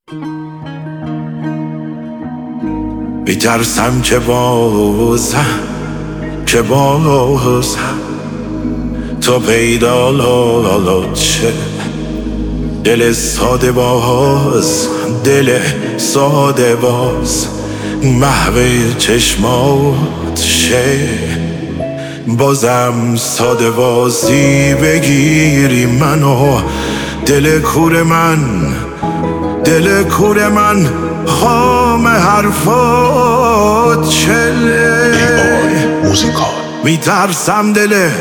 میترسم که بازم تو پیدا شه. دل ساده باز محو چشمات شه. بازم ساده بازی بگیری منو، دل کور من خام حرفات چله. میترسم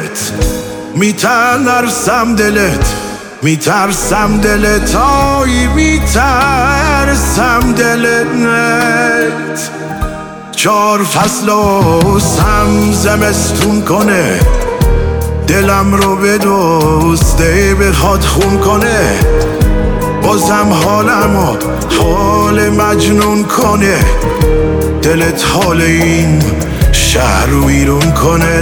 دلت آی میترسم دلت. 4 فصل و زمستون کنه، دلم رو بدزده بخواد خون کنه. بازم حالمو حال مجنون کنه، دلت حال این شهر رو ویرون کنه.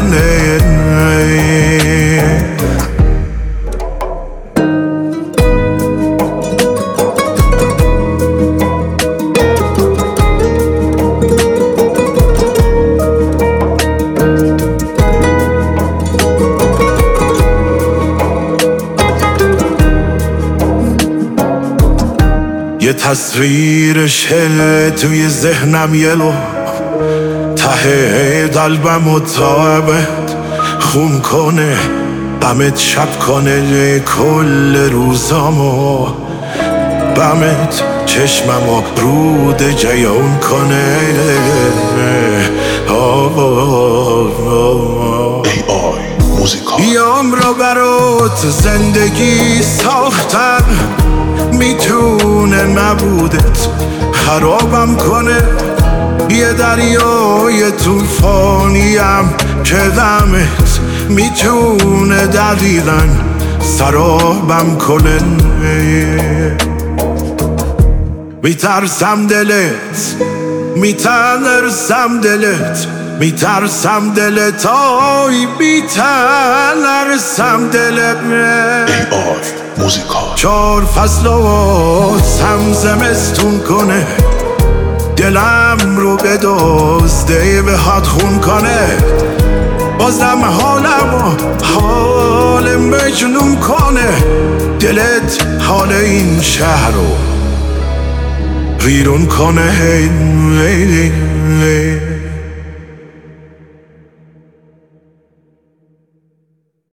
یه تصویرشه توی ذهنم یلو، ته قلبم و تابت خون کنه. غمت شب کنه کل روزامو، غمت چشممو رود جیون کنه. بیام رو برات زندگی ساختن، میتونه نبودت خرابم کنه. یه دریای طوفانیم که غمت میتونه دقیقاً سرابم کنه. میترسم دلت آی میترسم دلت. 4 فصل و زمستون کنه، دلم رو بدزده بخواد خون کنه. بازم حالمو حال مجنون کنه، دلت حال این شهر رو ویرون کنه.